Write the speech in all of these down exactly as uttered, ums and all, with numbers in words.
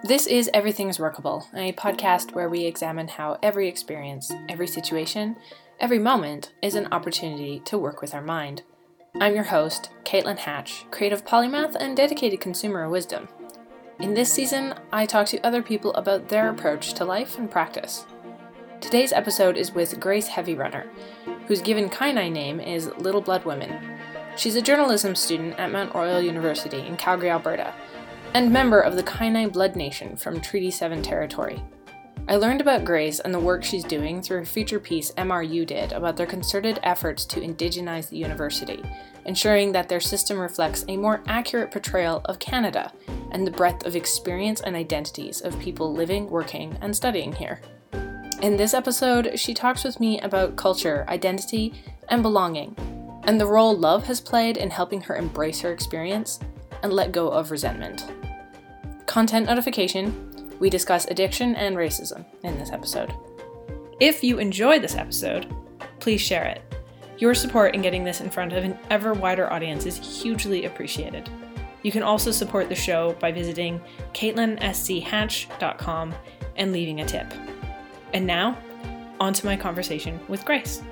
This is Everything's Workable, a podcast where we examine how every experience, every situation, every moment is an opportunity to work with our mind. I'm your host, Caitlin Hatch, creative polymath and dedicated consumer of wisdom. In this season, I talk to other people about their approach to life and practice. Today's episode is with Grace Heavyrunner, whose given Kainai name is Little Blood Women. She's a journalism student at Mount Royal University in Calgary, Alberta, and member of the Kainai Blood Nation from Treaty seven territory. I learned about Grace and the work she's doing through a feature piece M R U did about their concerted efforts to indigenize the university, ensuring that their system reflects a more accurate portrayal of Canada and the breadth of experience and identities of people living, working, and studying here. In this episode, she talks with me about culture, identity, and belonging, and the role love has played in helping her embrace her experience and let go of resentment. Content notification: we discuss addiction and racism in this episode. If you enjoyed this episode, please share it. Your support in getting this in front of an ever wider audience is hugely appreciated. You can also support the show by visiting caitlin s c hatch dot com and leaving a tip. And now, on to my conversation with Grace.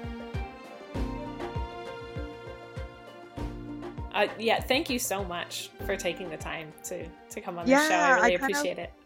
Uh, yeah, thank you so much for taking the time to, to come on the Yeah, show. I really I kind of, appreciate it.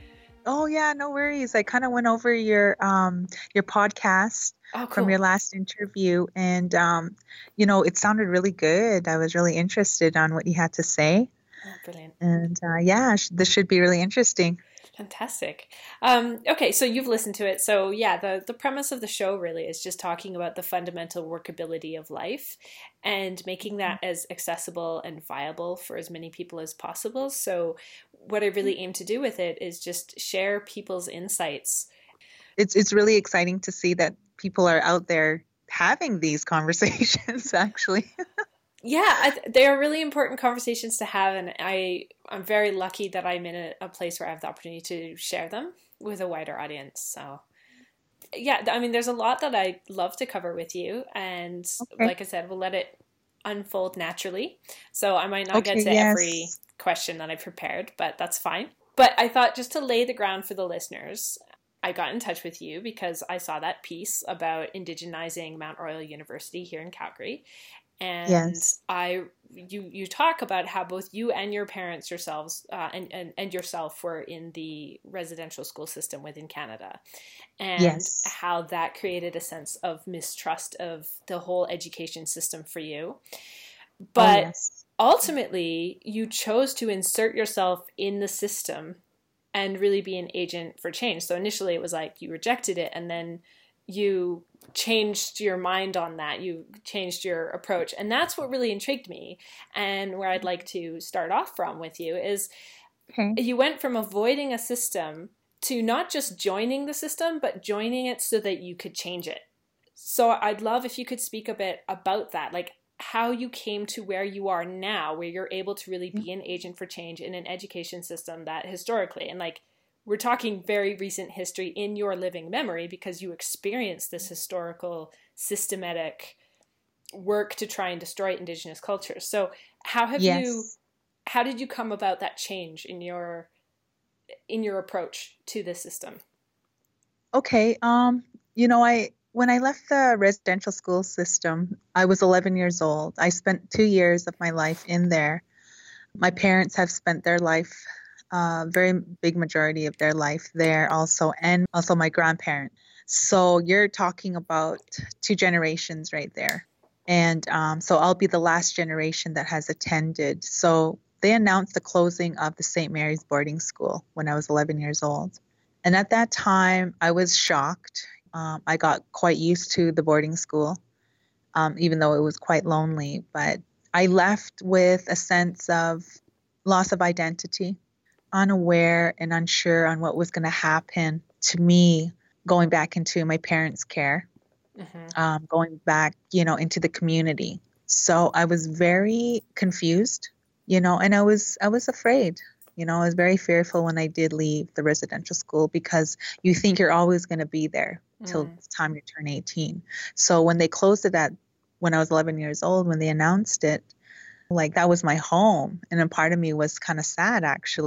oh yeah, no worries. I kind of went over your um your podcast Oh, from your cool. last interview, and um you know, it sounded really good. I was really interested on what you had to say, Oh, brilliant. and uh, yeah, sh- this should be really interesting. Fantastic. Um, okay, so you've listened to it. So yeah, the, the premise of the show really is just talking about the fundamental workability of life and making that as accessible and viable for as many people as possible. So what I really aim to do with it is just share people's insights. It's it's really exciting to see that people are out there having these conversations, actually. Yeah, I, they are really important conversations to have, and I, I'm very lucky that I'm in a, a place where I have the opportunity to share them with a wider audience. So, yeah, I mean, there's a lot that I love to cover with you, and Okay. like I said, we'll let it unfold naturally. So I might not Okay, get to every yes. question that I prepared, but that's fine. But I thought just to lay the ground for the listeners, I got in touch with you because I saw that piece about indigenizing Mount Royal University here in Calgary. And Yes. I, you, you talk about how both you and your parents yourselves, uh, and, and, and yourself were in the residential school system within Canada, and Yes. how that created a sense of mistrust of the whole education system for you. Oh, But yes. ultimately, you chose to insert yourself in the system and really be an agent for change. So initially it was like you rejected it, and then you changed your mind on that. You changed your approach. And that's what really intrigued me. And where I'd like to start off from with you is Okay. you went from avoiding a system to not just joining the system, but joining it so that you could change it. So I'd love if you could speak a bit about that, like how you came to where you are now, where you're able to really be an agent for change in an education system that historically, and like we're talking very recent history in your living memory because you experienced this historical systematic work to try and destroy Indigenous cultures. So how have you, Yes. how did you come about that change in your, in your approach to the system? Okay. Um, you know, I when I left the residential school system, I was eleven years old. I spent two years of my life in there. My parents have spent their life, uh, very big majority of their life there also, and also my grandparents. So you're talking about two generations right there. And um, so I'll be the last generation that has attended. So they announced the closing of the Saint Mary's boarding school when I was eleven years old. And at that time, I was shocked. Um, I got quite used to the boarding school, um, even though it was quite lonely. But I left with a sense of loss of identity, unaware and unsure on what was going to happen to me going back into my parents' care, Mm-hmm. um, going back, you know, into the community. So I was very confused, you know, and I was I was afraid. You know, I was very fearful when I did leave the residential school because you think you're always going to be there till Mm. the time you turn eighteen. So when they closed it at when I was eleven years old, when they announced it, like that was my home. And a part of me was kind of sad, actually.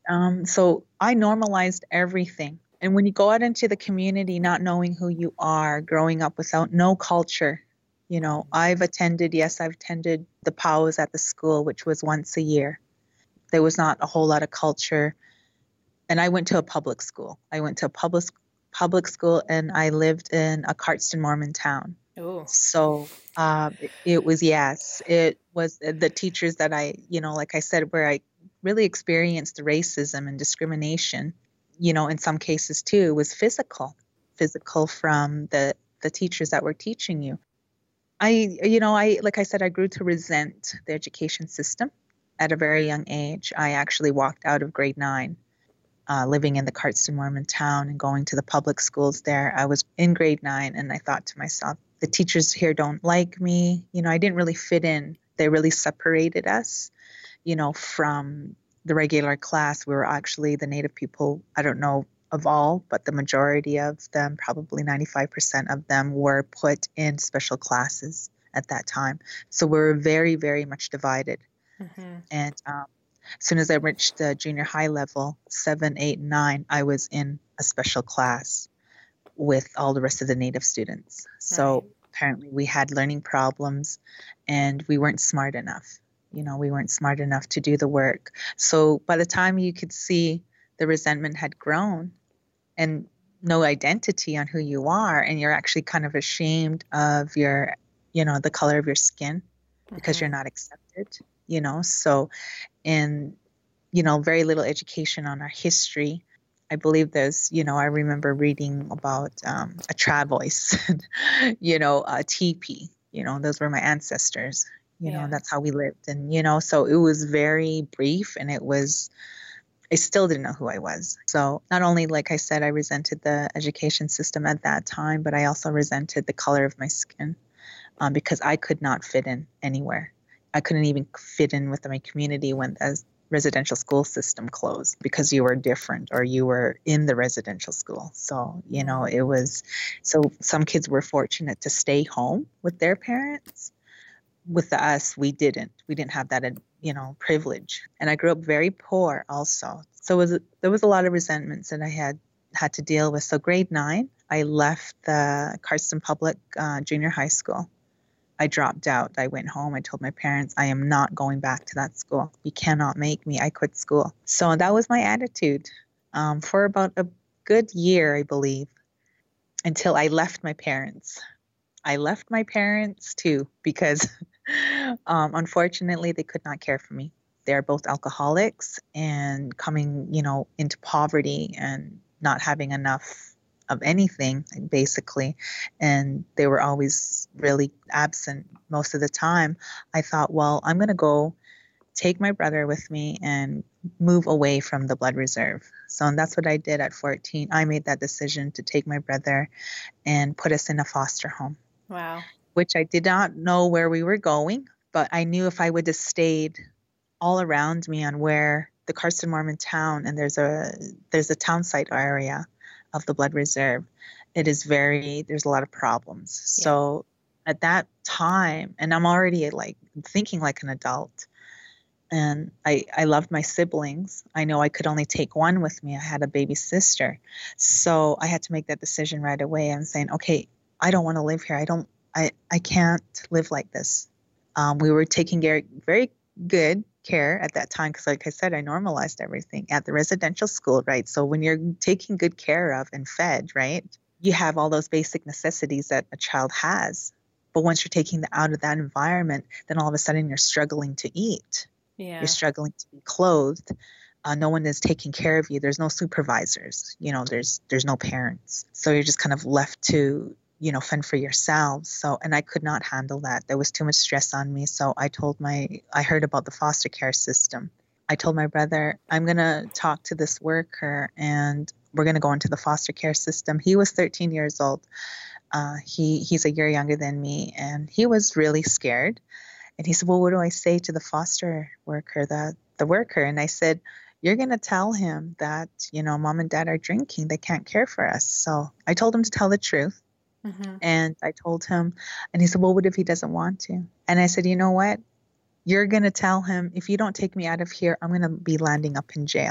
Um, so I normalized everything. And when you go out into the community, not knowing who you are, growing up without no culture, you know, I've attended, yes, I've attended the P O Ws at the school, which was once a year. There was not a whole lot of culture. And I went to a public school. I went to a public public school, and I lived in a Cardston Mormon town. Oh. So uh, it, it was, yes, it was the teachers that I, you know, like I said, where I really experienced the racism and discrimination, you know, in some cases too, was physical, physical from the, the teachers that were teaching you. I, you know, I, like I said, I grew to resent the education system at a very young age. I actually walked out of grade nine. Uh, living in the Cardston Mormon town and going to the public schools there. I was in grade nine, and I thought to myself, the teachers here don't like me. You know, I didn't really fit in. They really separated us, you know, from the regular class. We were actually the Native people, I don't know of all, but the majority of them, probably ninety-five percent of them, were put in special classes at that time. So we were very, very much divided. Mm-hmm. And um, as soon as I reached the junior high level, seven, eight, and nine, I was in a special class with all the rest of the Native students. So right. Apparently we had learning problems, and we weren't smart enough. You know, we weren't smart enough to do the work. So by the time you could see the resentment had grown and no identity on who you are, and you're actually kind of ashamed of your, you know, the color of your skin because mm-hmm. you're not accepted, you know, so and, you know, very little education on our history. I believe there's, you know, I remember reading about um, a travois, you know, a teepee, you know, those were my ancestors, you yeah. know, that's how we lived. And, you know, so it was very brief, and it was, I still didn't know who I was. So not only, like I said, I resented the education system at that time, but I also resented the color of my skin um, because I could not fit in anywhere. I couldn't even fit in with my community when the residential school system closed because you were different or you were in the residential school. So, you know, it was, so some kids were fortunate to stay home with their parents. With us, we didn't. We didn't have that, you know, privilege. And I grew up very poor also. So it was, there was a lot of resentments that I had had to deal with. So grade nine, I left the Cardston Public uh, Junior High School. I dropped out. I went home. I told my parents, I am not going back to that school. You cannot make me. I quit school. So that was my attitude um, for about a good year, I believe, until I left my parents. I left my parents too because um, unfortunately they could not care for me. They're both alcoholics and coming, you know, into poverty and not having enough of anything, basically. And they were always really absent most of the time. I thought, well, I'm going to go take my brother with me and move away from the blood reserve. So and that's what I did at fourteen. I made that decision to take my brother and put us in a foster home. Wow. Which I did not know where we were going, but I knew if I would have stayed all around me on where the Cardston Mormon town, and there's a there's a town site area of the blood reserve, it is very, there's a lot of problems. Yeah. So at that time, and I'm already like thinking like an adult, and I, I loved my siblings. I know I could only take one with me. I had a baby sister. So I had to make that decision right away and saying, okay, I don't want to live here. I don't, I, I can't live like this. Um, we were taking very, very good care at that time because, like I said, I normalized everything at the residential school, right? So when you're taking good care of and fed, right, you have all those basic necessities that a child has. But once you're taking them out of that environment, then all of a sudden you're struggling to eat. Yeah. You're struggling to be clothed. Uh, no one is taking care of you. There's no supervisors. You know, there's there's no parents. So you're just kind of left to, you know, fend for yourselves. So, and I could not handle that. There was too much stress on me. So I told my, I heard about the foster care system. I told my brother, I'm going to talk to this worker and we're going to go into the foster care system. He was thirteen years old. Uh, he he's a year younger than me, and he was really scared. And he said, well, what do I say to the foster worker, the, the worker? And I said, you're going to tell him that, you know, mom and dad are drinking. They can't care for us. So I told him to tell the truth. Mm-hmm. And I told him, and he said, well, what if he doesn't want to? And I said, you know what? You're going to tell him, if you don't take me out of here, I'm going to be landing up in jail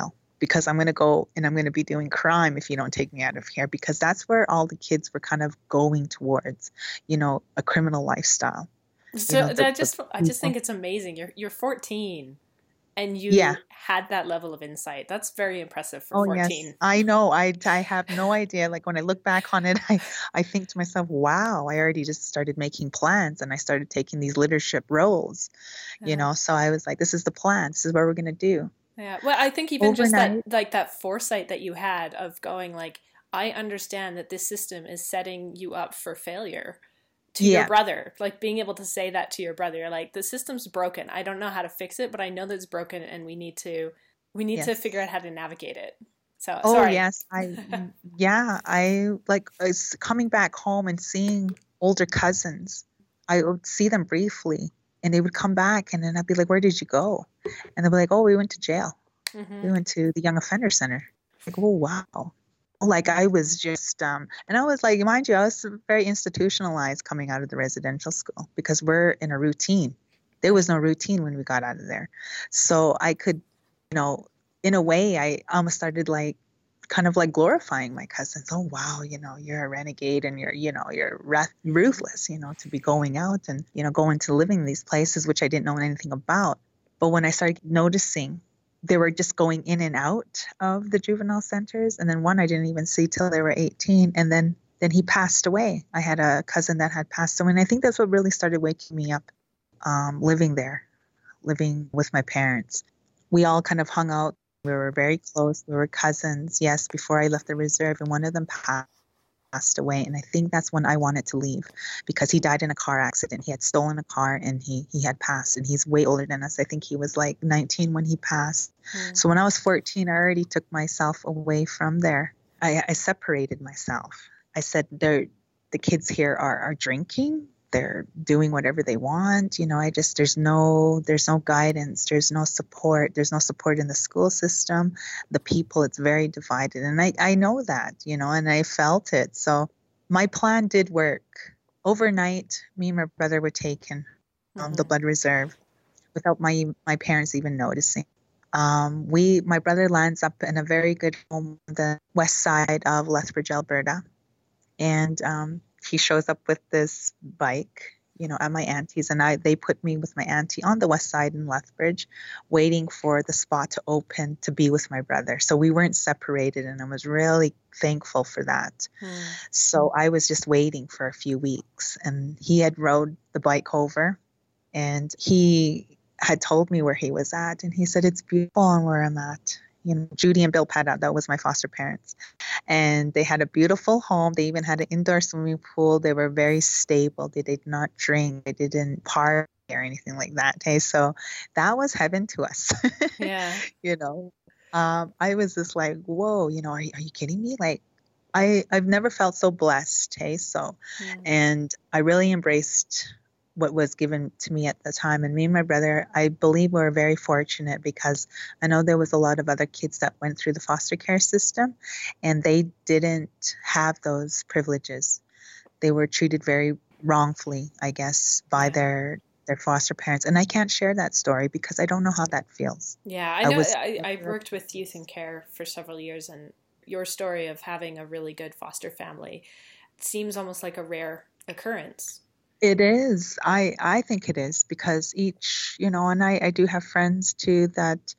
because I'm going to go and I'm going to be doing crime if you don't take me out of here, because that's where all the kids were kind of going towards, you know, a criminal lifestyle. So You know, the, I just the I just think it's amazing. You're you're fourteen and you yeah. had that level of insight. That's very impressive for Oh, yes. fourteen. I know. I, I have no idea. Like when I look back on it, I, I think to myself, wow, I already just started making plans and I started taking these leadership roles, you Yeah. know. So I was like, this is the plan. This is what we're going to do. Yeah. Well, I think even just that, Overnight. like that foresight that you had of going like, I understand that this system is setting you up for failure to your Yeah. brother, like being able to say that to your brother, like the system's broken. I don't know how to fix it, but I know that it's broken and we need to, we need to Yes. figure out how to navigate it. So, Oh, sorry. yes. I, yeah, I like was coming back home and seeing older cousins. I would see them briefly and they would come back and then I'd be like, where did you go? And they'd be like, oh, we went to jail. Mm-hmm. We went to the Young Offender Center. Like, oh, wow. Like I was just, um, and I was like, mind you, I was very institutionalized coming out of the residential school because we're in a routine. There was no routine when we got out of there. So I could, you know, in a way, I almost started like, kind of like glorifying my cousins. Oh, wow, you know, you're a renegade and you're, you know, you're ruth- ruthless, you know, to be going out and, you know, going to living in these places, which I didn't know anything about. But when I started noticing they were just going in and out of the juvenile centers. And then one I didn't even see till they were eighteen. And then, then he passed away. I had a cousin that had passed away. And I think that's what really started waking me up, um, living there, living with my parents. We all kind of hung out. We were very close. We were cousins, yes, before I left the reserve. And one of them passed. passed away. And I think that's when I wanted to leave because he died in a car accident. He had stolen a car and he, he had passed and he's way older than us. I think he was like nineteen when he passed. Mm. So when I was fourteen, I already took myself away from there. I, I separated myself. I said, they're, the kids here are, are drinking. They're doing whatever they want. You know, I just, there's no, there's no guidance. There's no support. There's no support in the school system. The people, it's very divided. And I, I know that, you know, and I felt it. So my plan did work. Overnight, me and my brother were taken from um, mm-hmm. the blood reserve without my, my parents even noticing. Um, we, my brother lands up in a very good home on the west side of Lethbridge, Alberta. And, um, he shows up with this bike, you know, at my auntie's, and I they put me with my auntie on the west side in Lethbridge, waiting for the spot to open to be with my brother. So we weren't separated, and I was really thankful for that. Mm. So I was just waiting for a few weeks, and he had rode the bike over, and he had told me where he was at, and he said, it's beautiful on where I'm at. You know, Judy and Bill Paddock, that was my foster parents. And they had a beautiful home. They even had an indoor swimming pool. They were very stable. They did not drink. They didn't party or anything like that. Hey, so that was heaven to us. Yeah. You know, um, I was just like, whoa, you know, are, are you kidding me? Like, I, I've never felt so blessed. Hey, so, mm. and I really embraced what was given to me at the time. And me and my brother, I believe we were very fortunate because I know there was a lot of other kids that went through the foster care system and they didn't have those privileges. They were treated very wrongfully, I guess, by yeah. their their foster parents. And I can't share that story because I don't know how that feels. Yeah, I know. I, was, I, I worked with youth in care for several years, and your story of having a really good foster family seems almost like a rare occurrence. It is. I, I think it is because each, you know, and I, I do have friends too that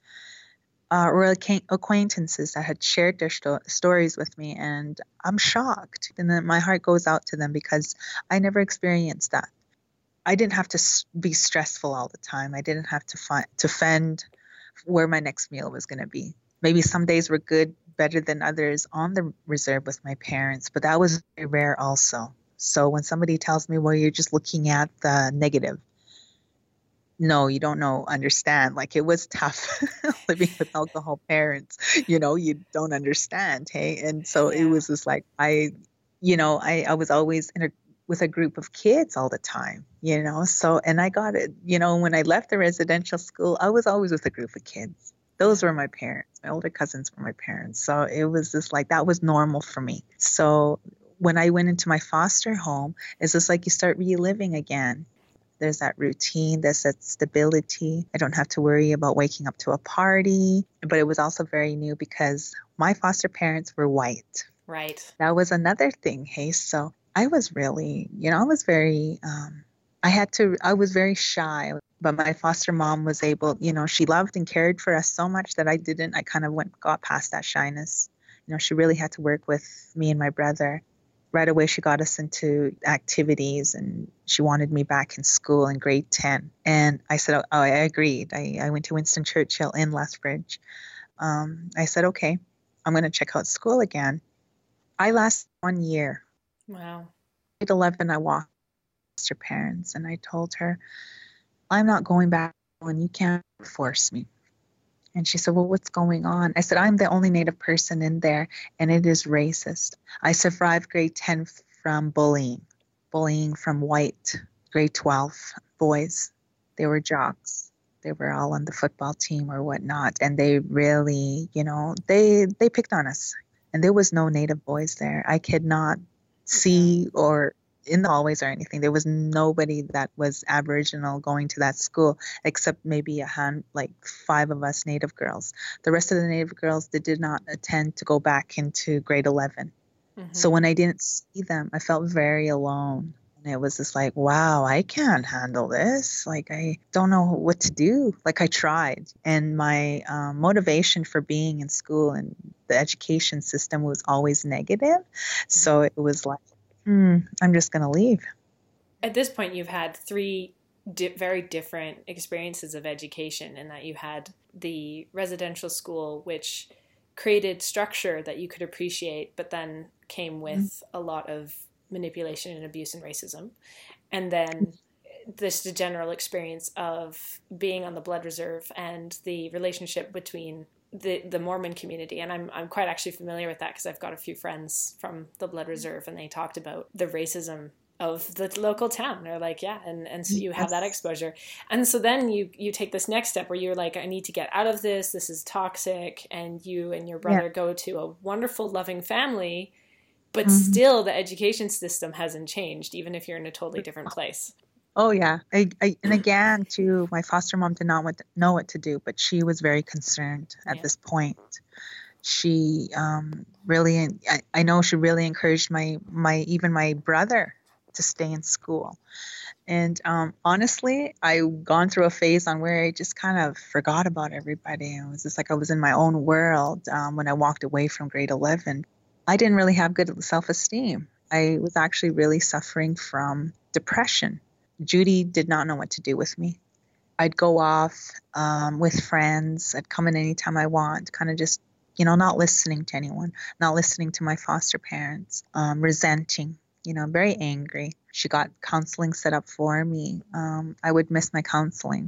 uh, were acquaintances that had shared their sto- stories with me, and I'm shocked. And then my heart goes out to them because I never experienced that. I didn't have to be stressful all the time. I didn't have to find to fend where my next meal was going to be. Maybe some days were good, better than others on the reserve with my parents, but that was very rare also. So when somebody tells me, well, you're just looking at the negative. No, you don't know, understand. Like it was tough living with alcohol parents, you know, you don't understand. Hey. And so yeah. It was just like, I, you know, I, I was always in a, with a group of kids all the time, you know, so, and I got it, you know, when I left the residential school, I was always with a group of kids. Those were my parents. My older cousins were my parents. So it was just like, that was normal for me. So when I went into my foster home, it's just like you start reliving again. There's that routine, there's that stability. I don't have to worry about waking up to a party. But it was also very new because my foster parents were white. Right. That was another thing. Hey, so I was really, you know, I was very, um, I had to, I was very shy. But my foster mom was able, you know, she loved and cared for us so much that I didn't, I kind of went, got past that shyness. You know, she really had to work with me and my brother. Right away, she got us into activities and she wanted me back in school in grade ten. And I said, oh, I agreed. I, I went to Winston Churchill in Lethbridge. Um, I said, okay, I'm going to check out school again. I lasted one year. Wow. At eleven, I walked to her parents and I told her, I'm not going back and you can't force me. And she said, well, what's going on? I said, I'm the only Native person in there, and it is racist. I survived grade ten from bullying, bullying from white grade twelve boys. They were jocks. They were all on the football team or whatnot. And they really, you know, they, they picked on us. And there was no Native boys there. I could not see or in the hallways or anything. There was nobody that was Aboriginal going to that school except maybe a hand, like five of us Native girls. The rest of the Native girls, they did not attend to go back into grade eleven. Mm-hmm. So when I didn't see them, I felt very alone. And it was just like, wow, I can't handle this. Like, I don't know what to do. Like, I tried. And my um, motivation for being in school and the education system was always negative. Mm-hmm. So it was like, Hmm, I'm just going to leave. At this point, you've had three di- very different experiences of education in that you had the residential school, which created structure that you could appreciate, but then came with mm-hmm. a lot of manipulation and abuse and racism. And then this the general experience of being on the Blood Reserve and the relationship between the the Mormon community. And I'm I'm quite actually familiar with that because I've got a few friends from the Blood Reserve and they talked about the racism of the local town. They're like, yeah, and, and so you have that exposure. And so then you you take this next step where you're like, I need to get out of this. This is toxic. And you and your brother yeah. go to a wonderful, loving family, but mm-hmm. still the education system hasn't changed, even if you're in a totally different place. Oh, yeah. I, I, and again, too, my foster mom did not want to know what to do, but she was very concerned at yeah. this point. She um, really, I, I know she really encouraged my, my, even my brother to stay in school. And um, honestly, I've gone through a phase on where I just kind of forgot about everybody. It was just like I was in my own world um, when I walked away from grade eleven. I didn't really have good self-esteem. I was actually really suffering from depression. Judy did not know what to do with me. I'd go off um, with friends. I'd come in anytime I want, kind of just, you know, not listening to anyone, not listening to my foster parents, um, resenting, you know, very angry. She got counseling set up for me. Um, I would miss my counseling.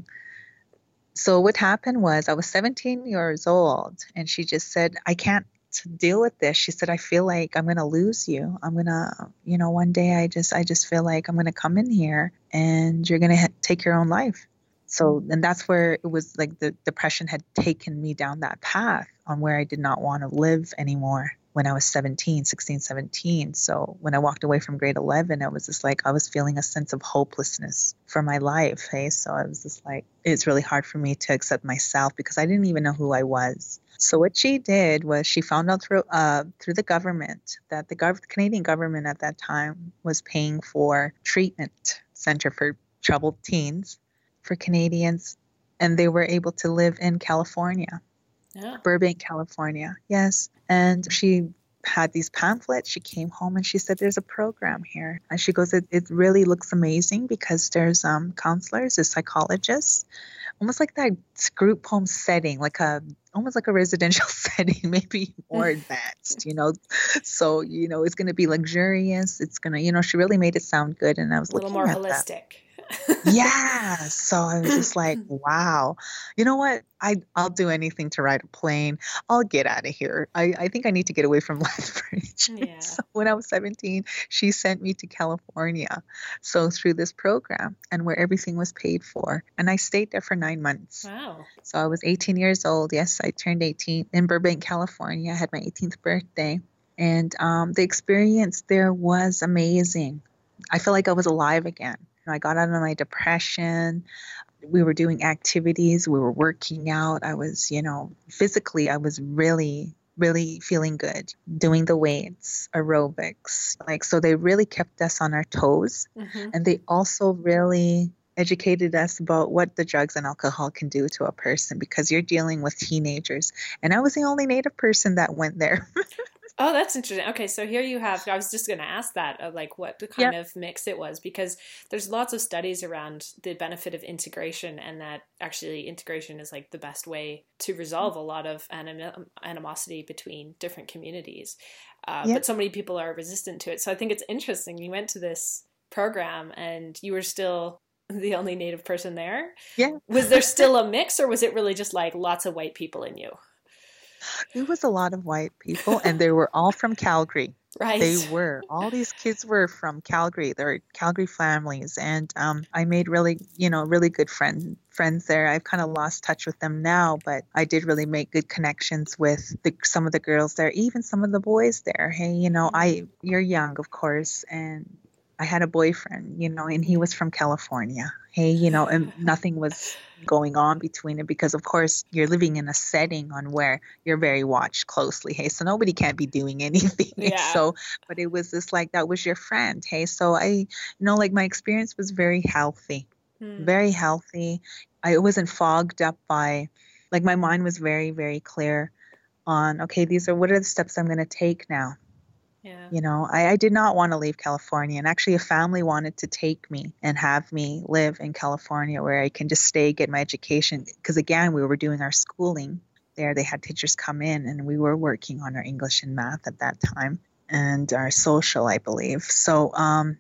So what happened was I was seventeen years old and she just said, I can't deal with this. She said, I feel like I'm going to lose you. I'm going to, you know, one day I just, I just feel like I'm going to come in here and you're going to ha- take your own life. So, and that's where it was like the depression had taken me down that path on where I did not want to live anymore when I was seventeen, sixteen, seventeen. So when I walked away from grade eleven, it was just like, I was feeling a sense of hopelessness for my life. Hey, so I was just like, it's really hard for me to accept myself because I didn't even know who I was. So what she did was she found out through uh, through the government that the gov- Canadian government at that time was paying for treatment center for troubled teens for Canadians, and they were able to live in California, yeah. Burbank, California. Yes, and she had these pamphlets. She came home and she said, "There's a program here," and she goes, "It, it really looks amazing because there's um counselors, there's psychologists." Almost like that group home setting, like a almost like a residential setting, maybe more advanced, you know. So, you know, it's going to be luxurious. It's going to, you know, she really made it sound good. And I was a little looking more at holistic. That. Yeah. So I was just like, wow, you know what? I, I'll do anything to ride a plane. I'll get out of here. I, I think I need to get away from Lethbridge. Yeah. So when I was seventeen, she sent me to California. So through this program and where everything was paid for. And I stayed there for nine months. Wow. So I was eighteen years old. Yes, I turned eighteen in Burbank, California. I had my eighteenth birthday. And um, the experience there was amazing. I felt like I was alive again. know, I got out of my depression. We were doing activities, we were working out. I was, you know, physically, I was really, really feeling good, doing the weights, aerobics. Like, so they really kept us on our toes. Mm-hmm. And they also really educated us about what the drugs and alcohol can do to a person because you're dealing with teenagers. And I was the only Native person that went there. Oh, that's interesting. Okay, so here you have, I was just going to ask that, of like what the kind Yep. of mix it was, because there's lots of studies around the benefit of integration, and that actually integration is like the best way to resolve a lot of anim- animosity between different communities. Uh, Yep. But so many people are resistant to it. So I think it's interesting. You went to this program and you were still the only Native person there. Yeah. Was there still a mix, or was it really just like lots of white people in you? It was a lot of white people, and they were all from Calgary. Right. They were. All these kids were from Calgary. They're Calgary families. And um, I made really, you know, really good friend, friends there. I've kind of lost touch with them now, but I did really make good connections with the, some of the girls there, even some of the boys there. Hey, you know, I you're young, of course, and I had a boyfriend, you know, and he was from California. Hey, you know, and nothing was going on between it because, of course, you're living in a setting on where you're very watched closely. Hey, so nobody can't be doing anything. Yeah. So, but it was just like that was your friend. Hey, so I, you know, like my experience was very healthy, Hmm. very healthy. I wasn't fogged up by, like, my mind was very, very clear on, okay, these are what are the steps I'm going to take now. Yeah. You know, I, I did not want to leave California. And actually, a family wanted to take me and have me live in California where I can just stay, get my education. Because again, we were doing our schooling there. They had teachers come in and we were working on our English and math at that time and our social, I believe. So um,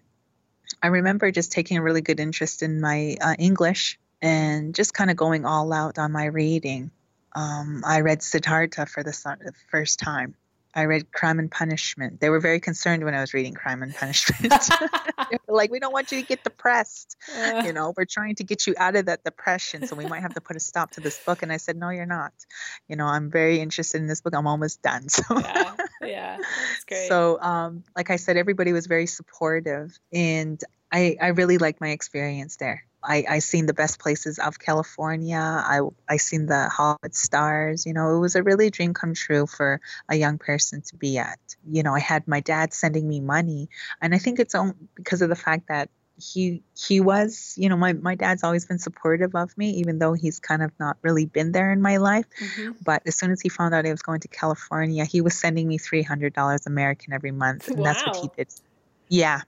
I remember just taking a really good interest in my uh, English and just kind of going all out on my reading. Um, I read Siddhartha for the first time. I read Crime and Punishment. They were very concerned when I was reading Crime and Punishment. They were like, we don't want you to get depressed. Uh, You know, we're trying to get you out of that depression. So we might have to put a stop to this book. And I said, no, you're not. You know, I'm very interested in this book. I'm almost done. So, yeah, yeah, that's great. so um, like I said, everybody was very supportive. And I, I really liked my experience there. I, I seen the best places of California. I, I seen the Hollywood stars. You know, it was a really dream come true for a young person to be at. You know, I had my dad sending me money. And I think it's only because of the fact that he he was, you know, my, my dad's always been supportive of me, even though he's kind of not really been there in my life. Mm-hmm. But as soon as he found out I was going to California, he was sending me three hundred dollars American every month. And that's what he Wow. did. Yeah.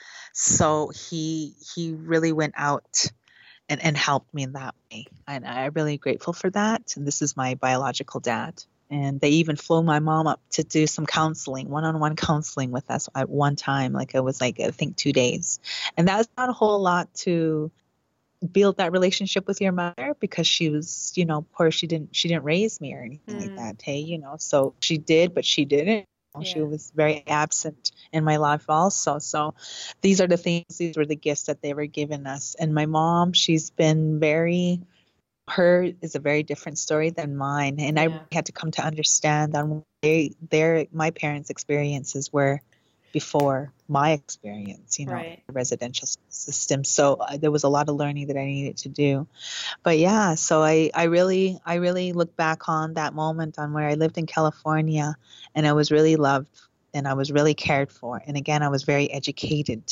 So he he really went out and, and helped me in that way. And I'm really grateful for that. And this is my biological dad. And they even flew my mom up to do some counseling, one-on-one counseling with us at one time. Like it was like, I think two days. And that was not a whole lot to build that relationship with your mother because she was, you know, poor. She didn't, she didn't raise me or anything Mm. like that. Hey, you know, so she did, but she didn't. She Yeah. was very absent in my life also. So these are the things, these were the gifts that they were giving us. And my mom, she's been very, her is a very different story than mine. And Yeah. I had to come to understand that they, their, my parents' experiences were before my experience, you know, Right. the residential system. So uh, there was a lot of learning that I needed to do. But yeah, so I, I really, I really look back on that moment on where I lived in California and I was really loved and I was really cared for. And again, I was very educated.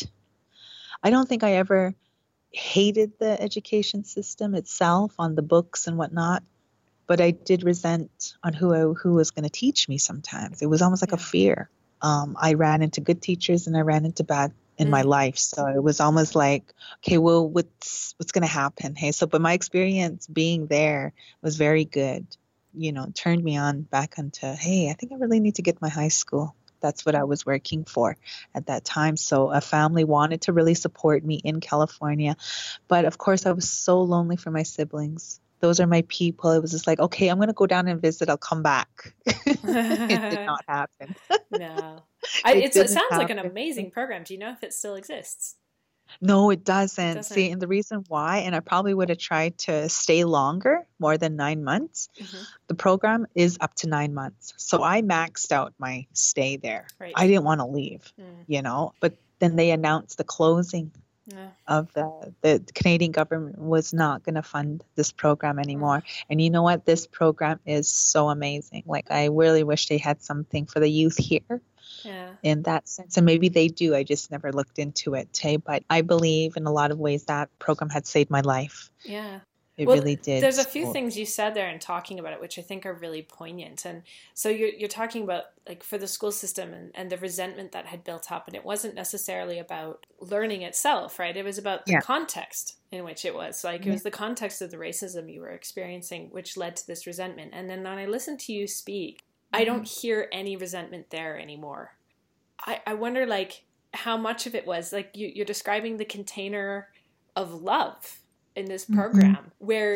I don't think I ever hated the education system itself on the books and whatnot, but I did resent on who I, who was going to teach me sometimes. It was almost like Yeah. a fear. Um, I ran into good teachers and I ran into bad in my Mm. life. So it was almost like, okay, well, what's what's going to happen? Hey, so but my experience being there was very good. You know, turned me on back onto, hey, I think I really need to get my high school. That's what I was working for at that time. So a family wanted to really support me in California. But of course, I was so lonely for my siblings. Those are my people. It was just like, okay, I'm going to go down and visit. I'll come back. It did not happen. No. I, It it's, it didn't sounds like an happen. amazing program. Do you know if it still exists? No, it doesn't. Doesn't. See, and the reason why, and I probably would have tried to stay longer, more than nine months. Mhm. The program is up to nine months. So I maxed out my stay there. Right. I didn't want to leave, Mm. you know, but then they announced the closing Yeah. of the, the Canadian government was not going to fund this program anymore. And you know what? This program is so amazing. Like, I really wish they had something for the youth here Yeah. in that sense. And maybe they do. I just never looked into it, Tay. But I believe in a lot of ways that program had saved my life. Yeah. It well, really did. There's a few So, things you said there and talking about it, which I think are really poignant. And so you're, you're talking about, like, for the school system and, and the resentment that had built up. And it wasn't necessarily about learning itself, right? It was about the yeah. context in which it was. Like, Yeah. it was the context of the racism you were experiencing, which led to this resentment. And then when I listen to you speak, I don't hear any resentment there anymore. I, I wonder, like, how much of it was, like, you, you're describing the container of love in this program, mm-hmm. where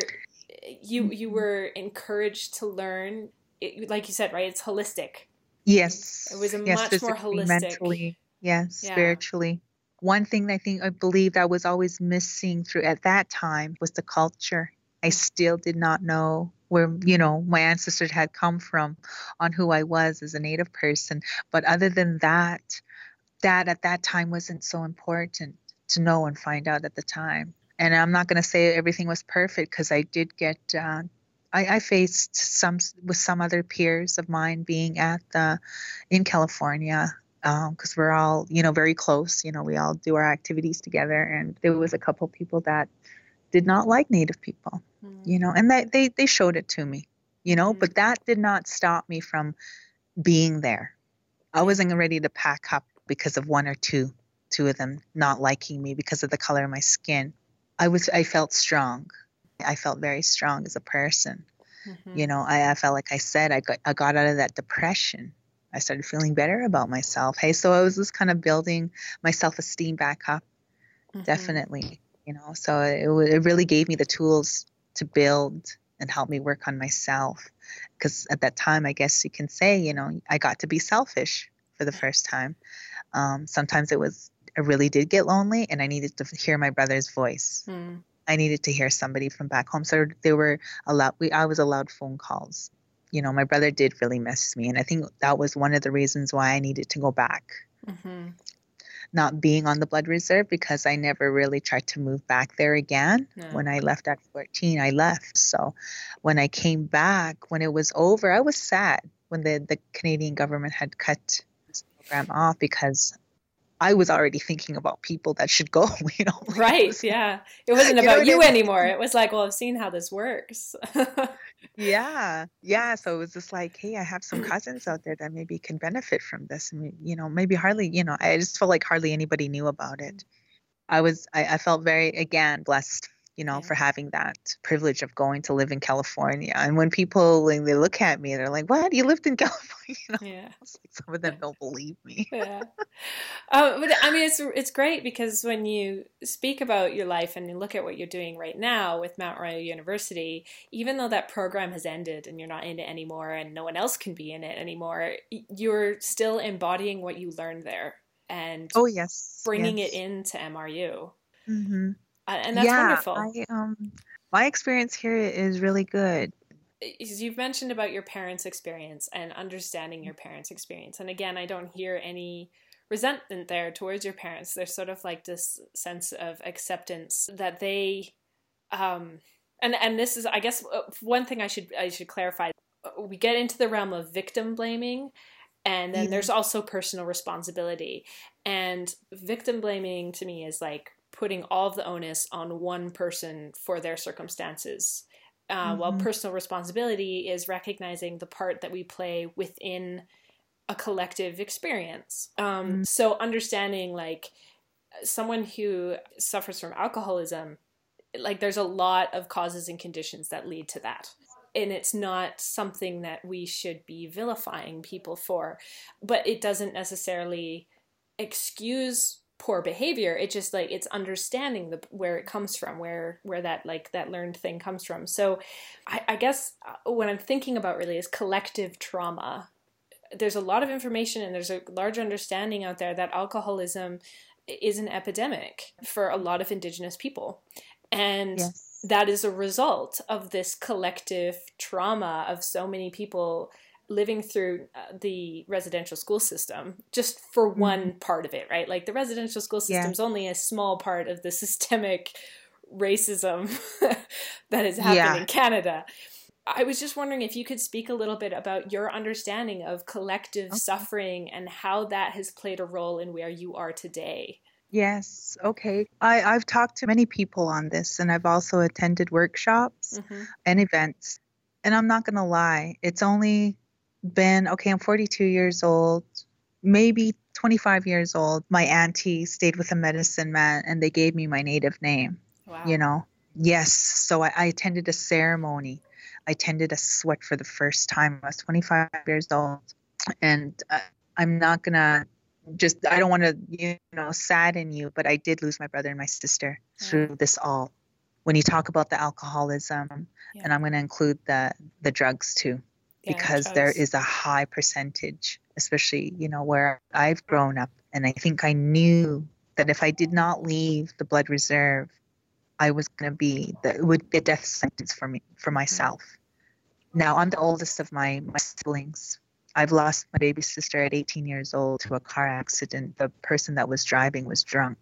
you you were encouraged to learn, it, like you said, right? It's holistic. Yes. It was a yes, much more holistic. Mentally, yes, yeah. spiritually. One thing I think I believe that was always missing through at that time was the culture. I still did not know where, you know, my ancestors had come from, on who I was as a Native person. But other than that, that at that time wasn't so important to know and find out at the time. And I'm not going to say everything was perfect, because I did get, uh, I, I faced some with some other peers of mine being at the, in California, because um, we're all, you know, very close. You know, we all do our activities together. And there was a couple people that did not like Native people, mm. you know, and that they, they showed it to me, you know, mm. but that did not stop me from being there. I wasn't ready to pack up because of one or two, two of them not liking me because of the color of my skin. I was, I felt strong. I felt very strong as a person. Mm-hmm. You know, I, I felt like I said, I got, I got out of that depression. I started feeling better about myself. Hey, so I was just kind of building my self-esteem back up. Mm-hmm. Definitely, you know, so it, it really gave me the tools to build and help me work on myself. Because at that time, I guess you can say, you know, I got to be selfish for the first time. Um, sometimes it was, I really did get lonely, and I needed to hear my brother's voice. Mm. I needed to hear somebody from back home. So there were a lot, we, I was allowed phone calls. You know, my brother did really miss me. And I think that was one of the reasons why I needed to go back. Mm-hmm. Not being on the blood reserve, because I never really tried to move back there again. No. When I left at fourteen, I left. So when I came back, when it was over, I was sad when the, the Canadian government had cut this program off, because I was already thinking about people that should go, you know. Like, right, it was, yeah. It wasn't about you, you know you anymore. It was like, well, I've seen how this works. yeah, yeah. So it was just like, hey, I have some cousins out there that maybe can benefit from this. And, you know, maybe hardly, you know, I just felt like hardly anybody knew about it. I was, I, I felt very, again, blessed, you know, yeah. for having that privilege of going to live in California. And when people, when they look at me, they're like, what? You lived in California? You know? Yeah. Like, some of them don't believe me. yeah. Um, but I mean, it's, it's great, because when you speak about your life and you look at what you're doing right now with Mount Royal University, even though that program has ended and you're not in it anymore and no one else can be in it anymore, you're still embodying what you learned there and oh, yes. bringing yes. it into M R U. Mm-hmm. And that's yeah, wonderful. I, um, my experience here is really good. You've mentioned about your parents' experience and understanding your parents' experience. And again, I don't hear any resentment there towards your parents. There's sort of like this sense of acceptance that they, um, and, and this is, I guess, one thing I should, I should clarify. We get into the realm of victim blaming, and then yeah. there's also personal responsibility. And victim blaming to me is like putting all of the onus on one person for their circumstances. Uh, mm-hmm. While personal responsibility is recognizing the part that we play within a collective experience. Um, mm-hmm. So understanding, like, someone who suffers from alcoholism, like, there's a lot of causes and conditions that lead to that. And it's not something that we should be vilifying people for, but it doesn't necessarily excuse poor behavior. It just, like, it's understanding the where it comes from, where where that, like, that learned thing comes from. So I, I guess what I'm thinking about really is collective trauma. There's a lot of information and there's a large understanding out there that alcoholism is an epidemic for a lot of Indigenous people. And yes. that is a result of this collective trauma of so many people living through uh, the residential school system just for one Mm-hmm. part of it, right? Like the residential school system is Yes. only a small part of the systemic racism that has happened Yeah. in Canada. I was just wondering if you could speak a little bit about your understanding of collective Okay. suffering and how that has played a role in where you are today. Yes. Okay. I, I've talked to many people on this, and I've also attended workshops Mm-hmm. and events. And I'm not going to lie, it's only been, okay, I'm forty-two years old, maybe twenty-five years old. My auntie stayed with a medicine man and they gave me my native name, you Wow. know? Yes. So I, I attended a ceremony. I attended a sweat for the first time. I was twenty-five years old. And uh, I'm not going to just, I don't want to, you know, sadden you, but I did lose my brother and my sister Yeah. through this all. When you talk about the alcoholism, Yeah. and I'm going to include the the drugs too, Yeah, because there drugs. is a high percentage, especially, you know, where I've grown up. And I think I knew that if I did not leave the blood reserve, I was going to be, that it would be a death sentence for me, for myself. Now, I'm the oldest of my, my siblings. I've lost my baby sister at eighteen years old to a car accident. The person that was driving was drunk.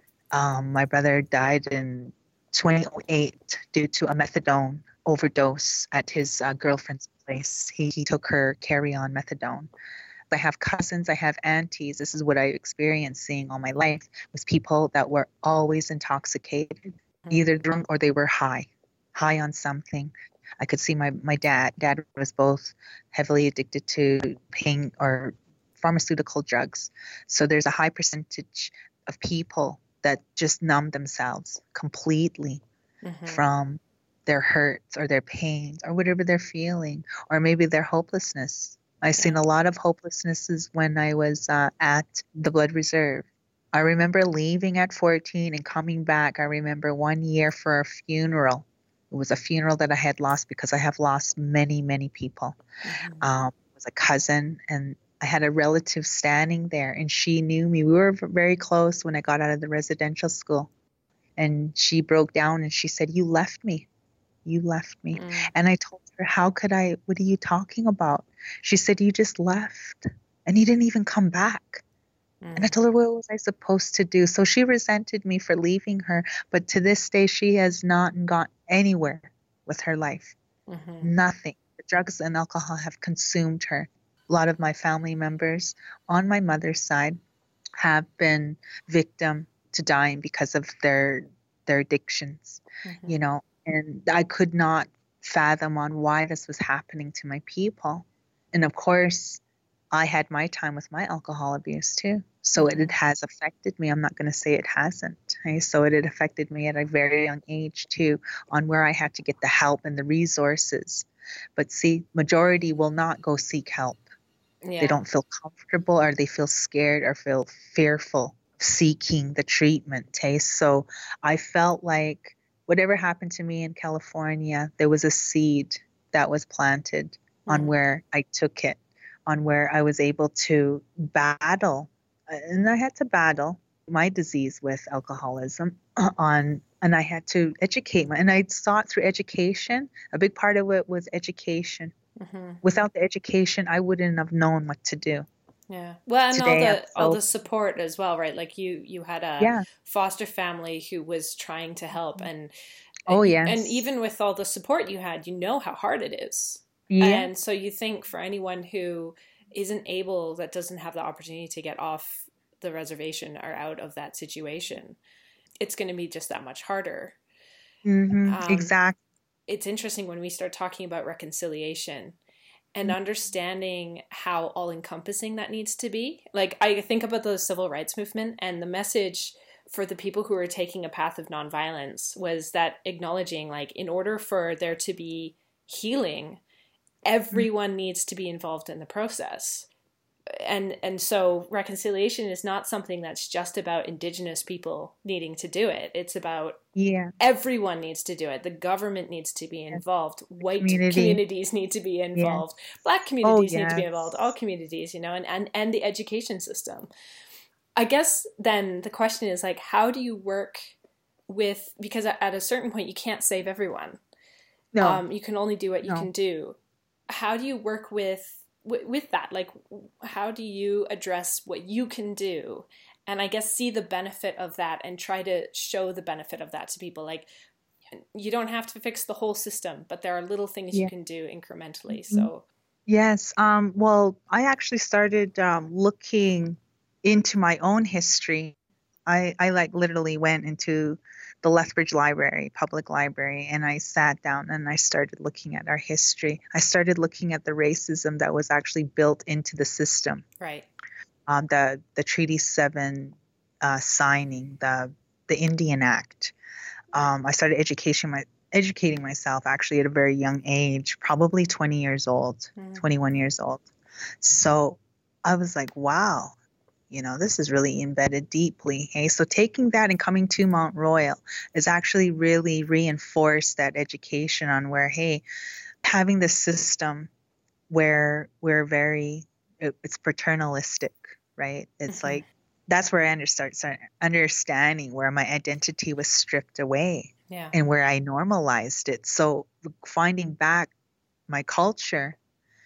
Um, my brother died in twenty oh eight due to a methadone overdose at his uh, girlfriend's place. He, he took her carry-on methadone. I have cousins, I have aunties. This is what I experienced seeing all my life, was people that were always intoxicated, Mm-hmm. either drunk or they were high, high on something. I could see my, my dad. Dad was both heavily addicted to pain or pharmaceutical drugs. So there's a high percentage of people that just numb themselves completely Mm-hmm. from their hurts or their pains or whatever they're feeling, or maybe their hopelessness. I've seen Yeah. a lot of hopelessnesses when I was uh, at the blood reserve. I remember leaving at fourteen and coming back. I remember one year for a funeral. It was a funeral that I had lost because I have lost many, many people. Mm-hmm. Um, it was a cousin, and I had a relative standing there, and she knew me. We were v- very close when I got out of the residential school. And she broke down and she said, "You left me. You left me." Mm. And I told her, "How could I? What are you talking about?" She said, "You just left and you didn't even come back." And I Mm. told her, "What was I supposed to do?" So she resented me for leaving her. But to this day, she has not gone anywhere with her life. Mm-hmm. Nothing. The drugs and alcohol have consumed her. A lot of my family members on my mother's side have been victim to dying because of their their addictions, Mm-hmm. you know, and I could not fathom on why this was happening to my people. And of course, I had my time with my alcohol abuse too. So Mm-hmm. it, it has affected me. I'm not going to say it hasn't. Okay? So it had affected me at a very young age too, on where I had to get the help and the resources. But see, majority will not go seek help. Yeah. They don't feel comfortable, or they feel scared or feel fearful of seeking the treatment. Okay? So I felt like whatever happened to me in California, there was a seed that was planted on Mm. where I took it, on where I was able to battle. And I had to battle my disease with alcoholism on, and I had to educate my, and I saw it through education. A big part of it was education. Mm-hmm. Without the education, I wouldn't have known what to do. Yeah. Well, and all Today, I'm the all so, the support as well, right? Like you you had a yeah. foster family who was trying to help, and Oh, and, yes. and even with all the support you had, you know how hard it is. Yeah. And so you think for anyone who isn't able, that doesn't have the opportunity to get off the reservation or out of that situation, it's going to be just that much harder. Mm-hmm. Um, Exactly. It's interesting when we start talking about reconciliation and Mm-hmm. understanding how all-encompassing that needs to be. Like, I think about the civil rights movement, and the message for the people who were taking a path of nonviolence was that acknowledging, like, in order for there to be healing, everyone needs to be involved in the process. And and so reconciliation is not something that's just about Indigenous people needing to do it. It's about Yeah. everyone needs to do it. The government needs to be involved. White Community. communities need to be Yeah. involved. Black Oh, communities need to be involved. All yes. communities, you know, and, and, and the education system. I guess then the question is, like, how do you work with, because at a certain point you can't save everyone. No. Um, you can only do what you No. can do. How do you work with w- with that, like, how do you address what you can do? And I guess see the benefit of that and try to show the benefit of that to people. Like, you don't have to fix the whole system, but there are little things you Yeah. can do incrementally. Mm-hmm. So, yes. Um, well, I actually started um, looking into my own history. I, I like literally went into the Lethbridge Library, public library, and I sat down and I started looking at our history. I started looking at the racism that was actually built into the system. right. Um, the the Treaty Seven uh, signing, the the Indian Act. Um, I started education my educating myself actually at a very young age, probably twenty years old, Mm. twenty-one years old. So I was like, wow, you know, this is really embedded deeply. Hey, so taking that and coming to Mount Royal is actually really reinforced that education on where, hey, having this system where we're very, it, it's paternalistic, right? It's Mm-hmm. like, that's where I under- start, start understanding where my identity was stripped away Yeah. and where I normalized it. So finding back my culture,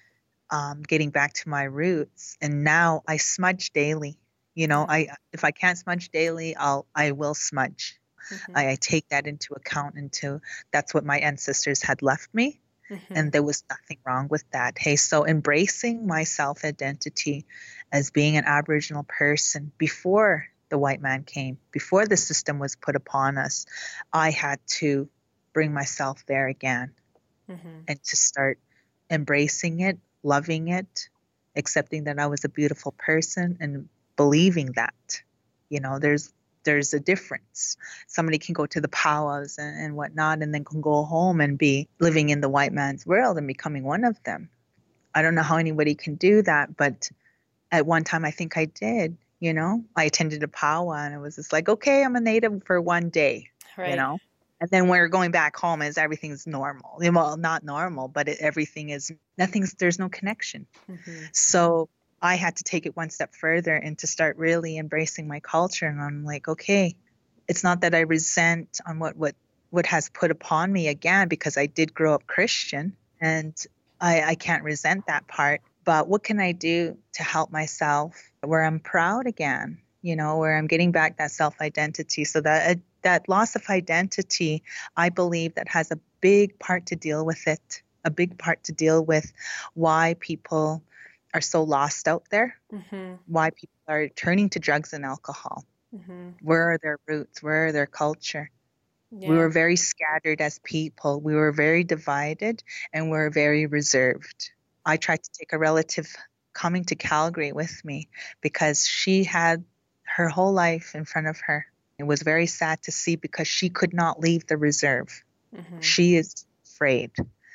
um, getting back to my roots, and now I smudge daily. You know, Yeah. I if I can't smudge daily, I'll I will smudge. Mm-hmm. I, I take that into account. Into that's what my ancestors had left me, Mm-hmm. and there was nothing wrong with that. Hey, so embracing my self identity as being an Aboriginal person before the white man came, before the system was put upon us, I had to bring myself there again Mm-hmm. and to start embracing it, loving it, accepting that I was a beautiful person and believing that. You know, there's there's a difference. Somebody can go to the powwows and, and whatnot and then can go home and be living in the white man's world and becoming one of them. I don't know how anybody can do that, but at one time I think I did, you know. I attended a powwow and it was just like, okay, I'm a native for one day, Right. you know. And then when we're going back home is everything's normal. Well, not normal, but it, everything is, nothing's, there's no connection. Mm-hmm. So I had to take it one step further and to start really embracing my culture. And I'm like, okay, it's not that I resent on what, what, what has put upon me again, because I did grow up Christian and I, I can't resent that part. But what can I do to help myself where I'm proud again, you know, where I'm getting back that self-identity? So that uh, that loss of identity, I believe that has a big part to deal with it, a big part to deal with why people are so lost out there, Mm-hmm. why people are turning to drugs and alcohol. Mm-hmm. Where are their roots? Where are their culture? Yeah. We were very scattered as people. We were very divided and we're very reserved. I tried to take a relative coming to Calgary with me because she had her whole life in front of her. It was very sad to see because she could not leave the reserve. Mm-hmm. She is afraid.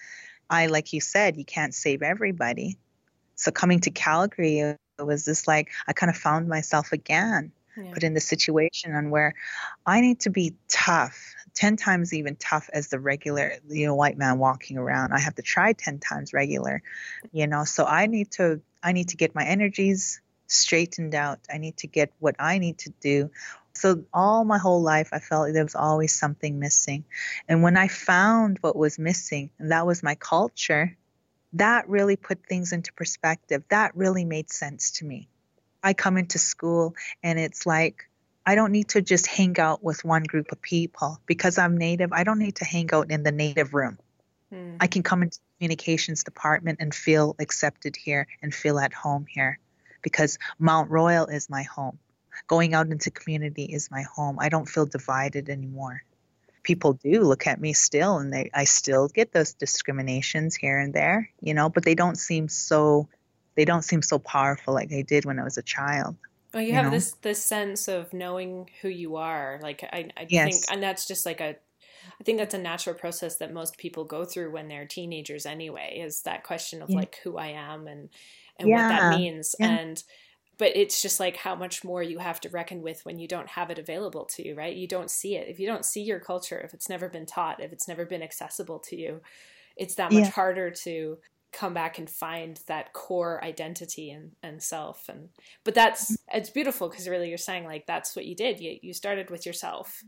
I, like you said, you can't save everybody. So coming to Calgary, it was just like I kind of found myself again, Yeah. put in the situation on where I need to be tough, ten times even tough as the regular, you know, white man walking around. I have to try ten times regular, you know, so I need to, I need to get my energies straightened out. I need to get what I need to do. So all my whole life, I felt there was always something missing. And when I found what was missing, and that was my culture, that really put things into perspective. That really made sense to me. I come into school and it's like, I don't need to just hang out with one group of people because I'm Native. I don't need to hang out in the Native room. Mm. I can come into the communications department and feel accepted here and feel at home here because Mount Royal is my home. Going out into community is my home. I don't feel divided anymore. People do look at me still and they, I still get those discriminations here and there, you know, but they don't seem so, they don't seem so powerful like they did when I was a child. Well, you, you have know? this this sense of knowing who you are. Like I, I Yes. think, and that's just like a, I think that's a natural process that most people go through when they're teenagers anyway, is that question of Yeah. like who I am and, and what that Yeah. means. Yeah. And, but it's just like how much more you have to reckon with when you don't have it available to you, right? You don't see it. If you don't see your culture, if it's never been taught, if it's never been accessible to you, it's that much Yeah. harder to come back and find that core identity and, and self. And, but that's, it's beautiful because really you're saying like, that's what you did. You, you started with yourself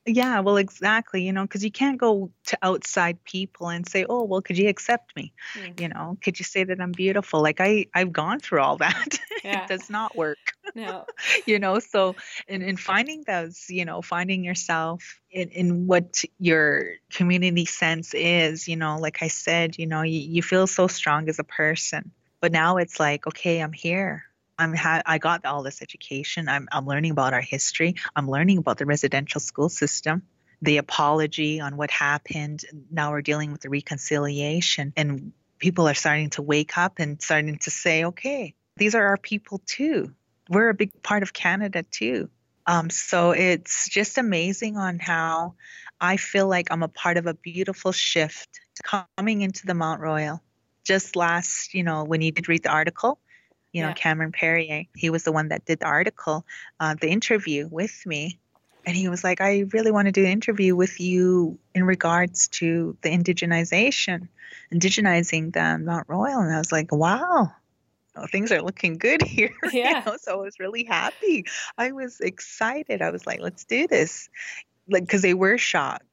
Yeah, well, exactly, you know, because you can't go to outside people and say, "Oh, well, could you accept me?" Mm. You know, could you say that I'm beautiful? Like I, I've gone through all that. It Yeah. does not work, No. you know. So, in in finding those, you know, finding yourself in in what your community sense is, you know, like I said, you know, you, you feel so strong as a person. But now it's like, okay, I'm here. I'm ha- I got all this education. I'm I'm learning about our history. I'm learning about the residential school system, the apology on what happened. Now we're dealing with the reconciliation, and people are starting to wake up and starting to say, okay, these are our people too. We're a big part of Canada too. Um, so it's just amazing on how I feel like I'm a part of a beautiful shift coming into the Mount Royal. Just last, you know, when you did read the article, you know, Yeah. Cameron Perrier, he was the one that did the article, uh, the interview with me. And he was like, I really want to do an interview with you in regards to the indigenization, indigenizing the Mount Royal. And I was like, wow, oh, things are looking good here. You Yeah. know, so I was really happy. I was excited. I was like, let's do this. Like, because they were shocked.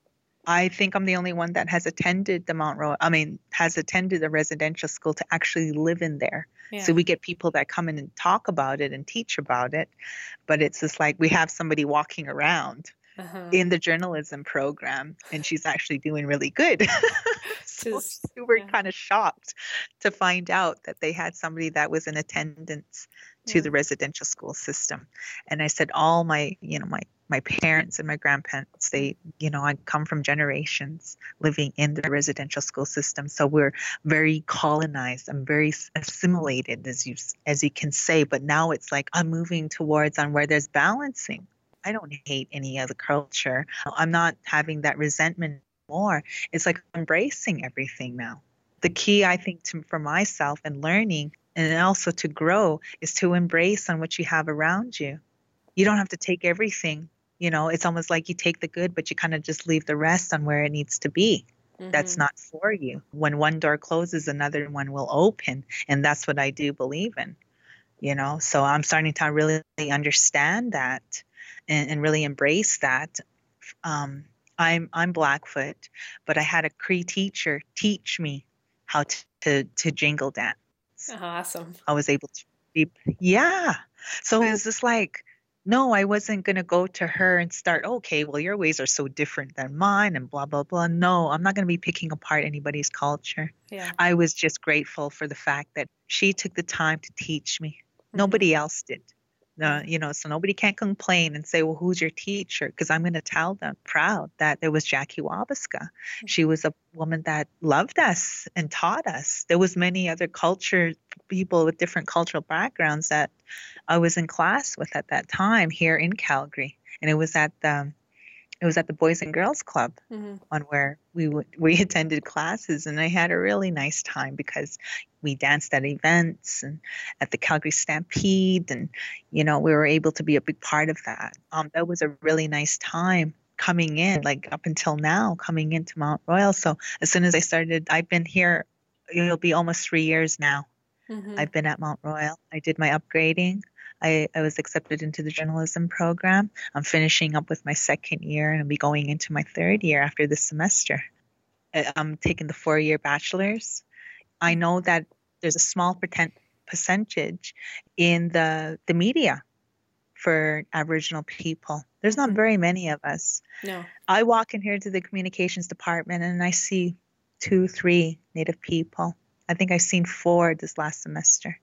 I think I'm the only one that has attended the Mount Royal, I mean, has attended a residential school to actually live in there. So Yeah. we get people that come in and talk about it and teach about it. But it's just like we have somebody walking around Uh-huh. in the journalism program, and she's actually doing really good. So Just, we were yeah. kind of shocked to find out that they had somebody that was in attendance to Yeah. the residential school system. And I said, all my, you know, my my parents and my grandparents, they, you know, I come from generations living in the residential school system. So we're very colonized and very assimilated, as you as you can say. But now it's like I'm moving towards on where there's balancing. I don't hate any other culture. I'm not having that resentment more. It's like embracing everything now. The key, I think, to, for myself and learning and also to grow is to embrace on what you have around you. You don't have to take everything. You know, it's almost like you take the good, but you kind of just leave the rest on where it needs to be. That's Mm-hmm. not for you. When one door closes, another one will open. And that's what I do believe in, you know. So I'm starting to really understand that and, and really embrace that. Um, I'm I'm Blackfoot, but I had a Cree teacher teach me how to, to, to jingle dance. Awesome. I was able to be, yeah. So it was just like, no, I wasn't going to go to her and start, okay, well, your ways are so different than mine and blah, blah, blah. No, I'm not going to be picking apart anybody's culture. Yeah. I was just grateful for the fact that she took the time to teach me. Mm-hmm. Nobody else did. Uh, Yeah. you know, so nobody can complain and say, well, who's your teacher? Because I'm going to tell them proud that there was Jackie Wabiska. She was a woman that loved us and taught us. There was many other culture people with different cultural backgrounds that I was in class with at that time here in Calgary. And it was at the it was at the Boys and Girls Club Mm-hmm. on where we would, we attended classes, and I had a really nice time because we danced at events and at the Calgary Stampede, and you know we were able to be a big part of that. Um, that was a really nice time coming in, like up until now, coming into Mount Royal. So as soon as I started, I've been here. It'll be almost three years now. Mm-hmm. I've been at Mount Royal. I did my upgrading. I, I was accepted into the journalism program. I'm finishing up with my second year and I'll be going into my third year after this semester. I- I'm taking the four-year bachelor's. I know that there's a small percent percentage in the the media for Aboriginal people. There's not Mm-hmm. very many of us. No. I walk in here to the communications department and I see two, three Native people. I think I've seen four this last semester.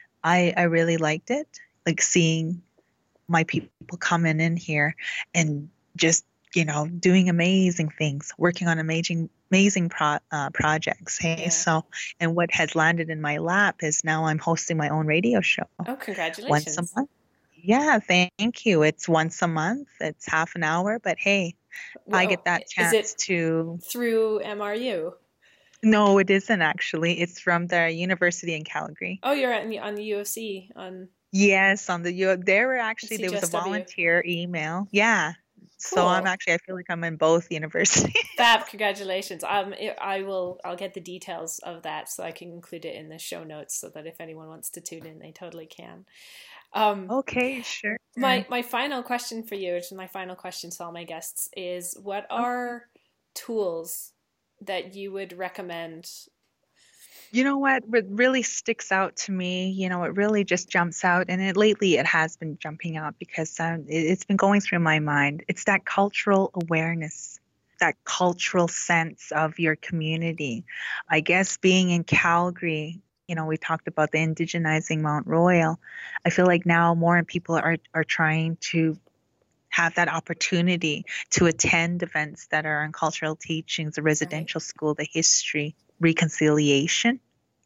I, I really liked it, like seeing my people coming in here and just, you know, doing amazing things, working on amazing, amazing pro, uh, projects. Hey, Yeah. so, and what has landed in my lap is now I'm hosting my own radio show Oh, once a congratulations. month. Yeah, thank you. It's once a month. It's half an hour, but hey, I Well, get that is chance it to. through M R U? No, it isn't actually. It's from the university in Calgary. Oh, you're on the, on the U of C on Yes, on the U. There were actually there was a C J S W. volunteer email. Yeah. So I'm Cool. actually I feel like I'm in both universities. Fab, congratulations. Um, it, I will. I'll get the details of that so I can include it in the show notes so that if anyone wants to tune in, they totally can. Um, okay, sure. My my final question for you, which is my final question to all my guests, is what are tools that you would recommend? You know what? What really sticks out to me, you know, it really just jumps out. And it, lately it has been jumping out because um, it, it's been going through my mind. It's that cultural awareness, that cultural sense of your community. I guess being in Calgary, you know, we talked about the indigenizing Mount Royal. I feel like now more people are, are trying to have that opportunity to attend events that are on cultural teachings, the residential right. school, the history, reconciliation.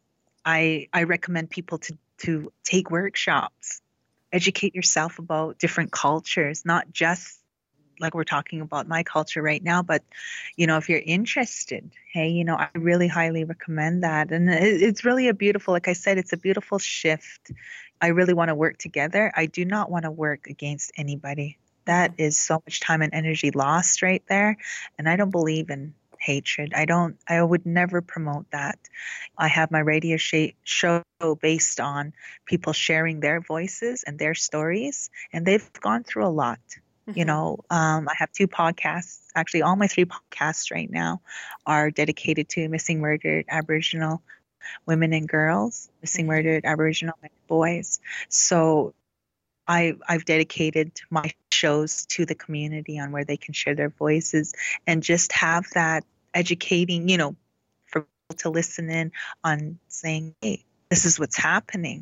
I I recommend people to to take workshops, educate yourself about different cultures, not just like we're talking about my culture right now, but you know, if you're interested, hey, you know, I really highly recommend that. And it, it's really a beautiful, like I said, it's a beautiful shift. I really want to work together. I do not want to work against anybody. That is so much time and energy lost right there. And I don't believe in hatred. I don't, I would never promote that. I have my radio sh- show based on people sharing their voices and their stories, and they've gone through a lot. Mm-hmm. You know, um, I have two podcasts. Actually, all my three podcasts right now are dedicated to missing murdered Aboriginal women and girls, missing mm-hmm. murdered Aboriginal men and boys. So I, I've dedicated my shows to the community on where they can share their voices and just have that educating, you know, for people to listen in on saying, hey, this is what's happening.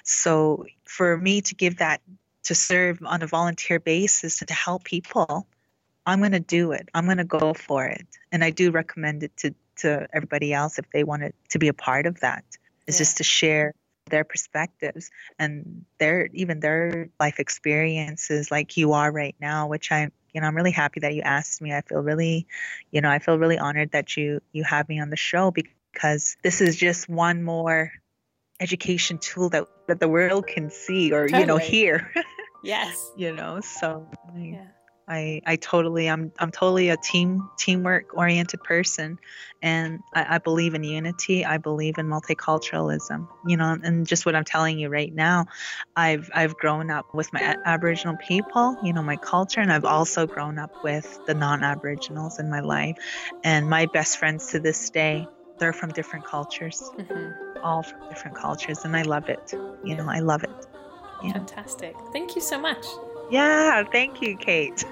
So for me to give that, to serve on a volunteer basis and to help people, I'm going to do it. I'm going to go for it. And I do recommend it to, to everybody else if they want it to be a part of that. It's yeah. just to share their perspectives and their even their life experiences like you are right now, which I'm you know I'm really happy that you asked me. I feel really you know I feel really honored that you you have me on the show, because this is just one more education tool that that the world can see or totally. you know hear. Yes. you know so I, yeah. I, I totally, I'm, I'm totally a team, teamwork oriented person. And I, I believe in unity. I believe in multiculturalism, you know, and just what I'm telling you right now, I've, I've grown up with my Aboriginal people, you know, my culture, and I've also grown up with the non-Aboriginals in my life. And my best friends to this day, they're from different cultures, mm-hmm. all from different cultures. And I love it. You know, I love it. Yeah. Fantastic. Thank you so much. Yeah, thank you, Kate.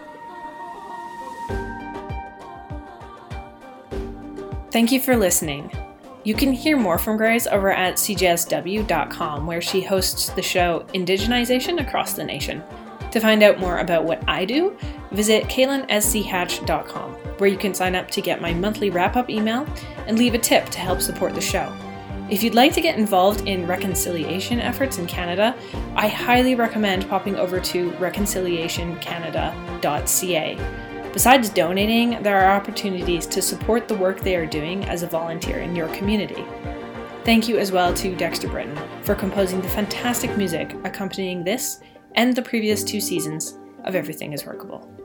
Thank you for listening. You can hear more from Grace over at c j s w dot com, where she hosts the show Indigenization Across the Nation. To find out more about what I do, visit caitlin s c hatch dot com, where you can sign up to get my monthly wrap-up email and leave a tip to help support the show. If you'd like to get involved in reconciliation efforts in Canada, I highly recommend popping over to reconciliation canada dot c a. Besides donating, there are opportunities to support the work they are doing as a volunteer in your community. Thank you as well to Dexter Britton for composing the fantastic music accompanying this and the previous two seasons of Everything is Workable.